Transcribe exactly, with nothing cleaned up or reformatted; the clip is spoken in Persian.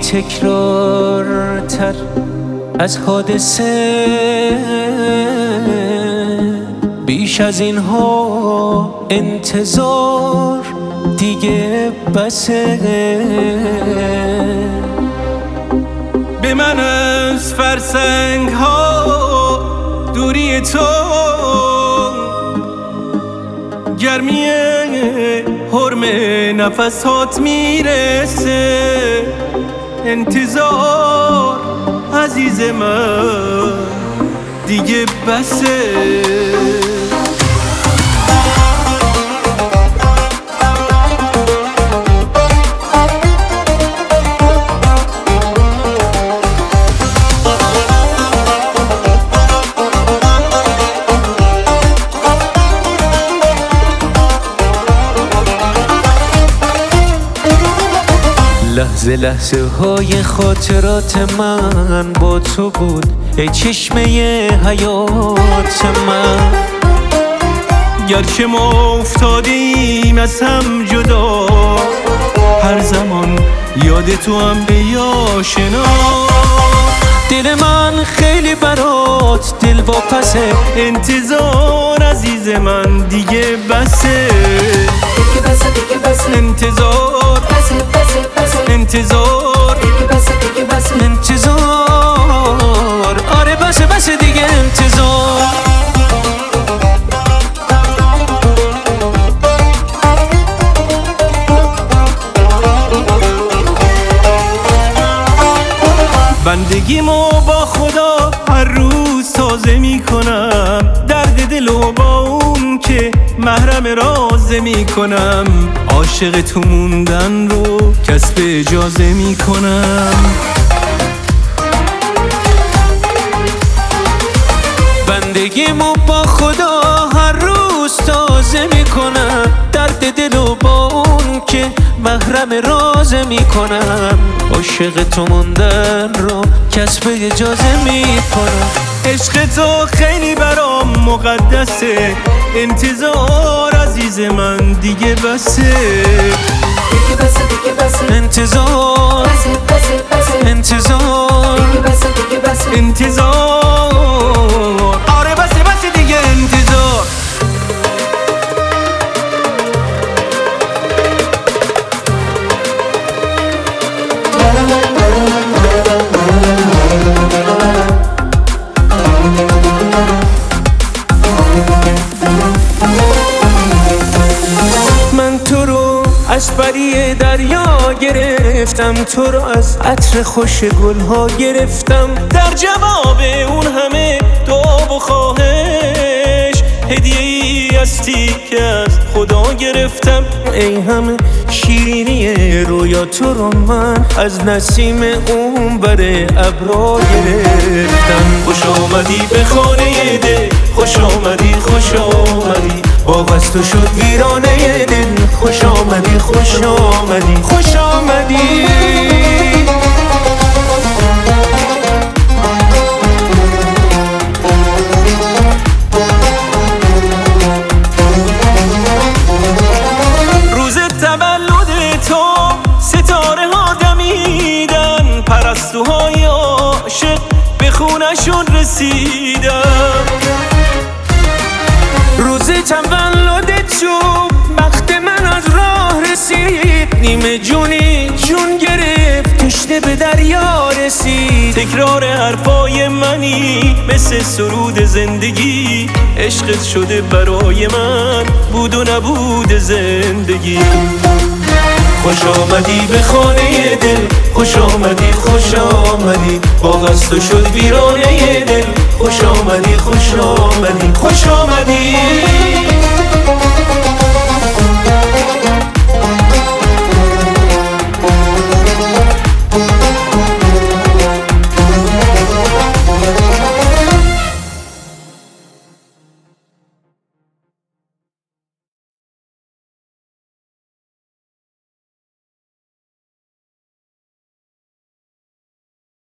تکرارتر از حادثه، بیش از اینها انتظار دیگه بسه. به من از فرسنگ ها دوری تو، گرمی حرم نفسات میرسه. انتظار عزیز من دیگه بسه. لحظه لحظه های خاطرات من با تو بود، ای چشمه حیات من. گرچه ما افتادیم از هم جدا، هر زمان یاد تو هم به آشنا. دل من خیلی برات دل واپسه، انتظار عزیز من دیگه بسه. دیگه بسه دیگه بسه انتظار بسه بسه بسه انتظار دیگه بسه دیگه بسه انتظار. آره بسه بسه دیگه انتظار. بندگیمو با خدا هر روز تازه میکنم، درد دل و با اون که محرم رازه میکنم. عاشق تو موندن رو کسب اجازه میکنم. بندگیمو با خدا هر روز تازه میکنم، درد دل و با اون که محرم رازه میکنم. عاشق تو موندن رو کسب اجازه میکنم. عشق تو خیلی برام مقدسه، انتظار عزیز من دیگه بسه. دیگه بسه دیگه بسه انتظار بسه بسه بسه انتظار دیگه بسه دیگه بسه انتظار. آره بسه بسه دیگه انتظار. من تو رو از پری دریا گرفتم، تو رو از عطر خوش گلها گرفتم. در جواب اون همه دعا و خواهش، هدیه ای هستی که از خدا گرفتم. ای همه شیرینی رویا تو رو من از نسیم اون بر ابرا گرفتم. خوش آمدی به خانه دل، خوش آمدی خوش آمدی. باغ از تو شد ویرانه دل، خوش آمدی خوش آمدی خوش آمدی. روز تولد تو ستاره ها دمیدن، پرستوهای عاشق به خونشون رسیدن. روز تولد تو وقت من از راه رسید، نیمه جونی جون گرفت تشنه به دریا رسید. تکرار حرفای منی مثل سرود زندگی، عشقت شده برای من بود و نبود زندگی. خوش آمدی به خانه دل، خوش آمدی خوش آمدی. باغ از تو شد ویرانه دل، خوش آمدی خوش آمدی خوش آمدی.